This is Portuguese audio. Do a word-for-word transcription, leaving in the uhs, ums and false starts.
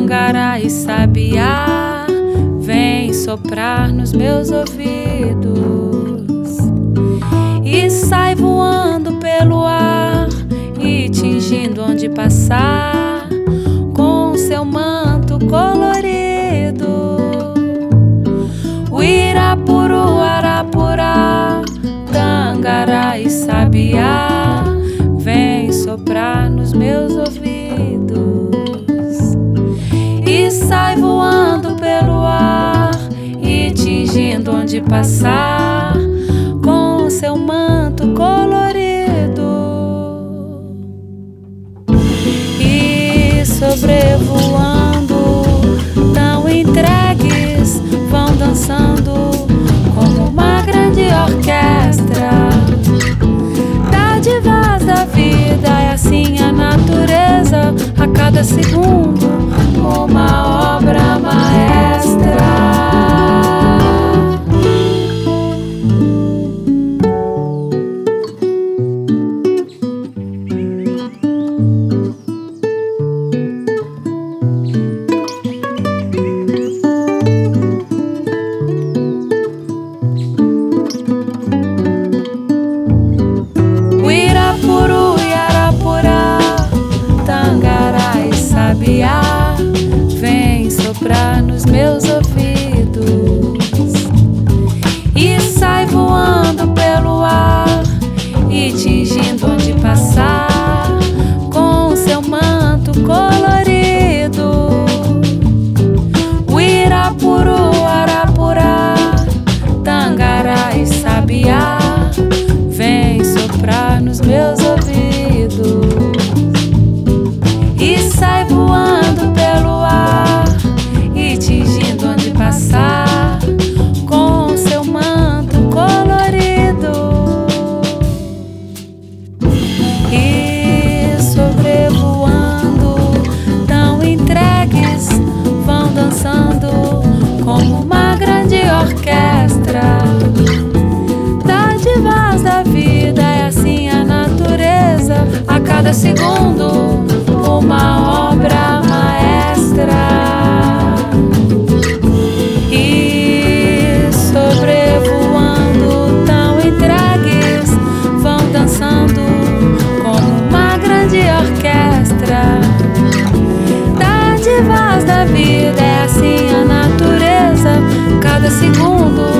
Tangará e sabiá vem soprar nos meus ouvidos e sai voando pelo ar e tingindo onde passar com seu manto colorido. O Irapuru, Arapurá, Tangará e sabiá vem soprar nos meus ouvidos e sai voando pelo ar e tingindo onde passar com seu manto colorido. E sobrevoando, tão entregues, vão dançando como uma grande orquestra. Dádivas da vida, é assim a natureza, a cada segundo uma obra maestra. Vem soprar nos meus ouvidos e sai voando pelo ar e tingindo onde passar com seu manto colorido. O Irapuru, Arapurá, Tangará e sabiá vem soprar nos meus ouvidos e sai voando pelo ar e tingindo onde passar com seu manto colorido. E sobrevoando, tão entregues, vão dançando como uma grande orquestra. Dádivas da vida, é assim a natureza, a cada segundo uma obra maestra. E sobrevoando, tão entregues, vão dançando como uma grande orquestra. Dádivas da vida, é assim a natureza, cada segundo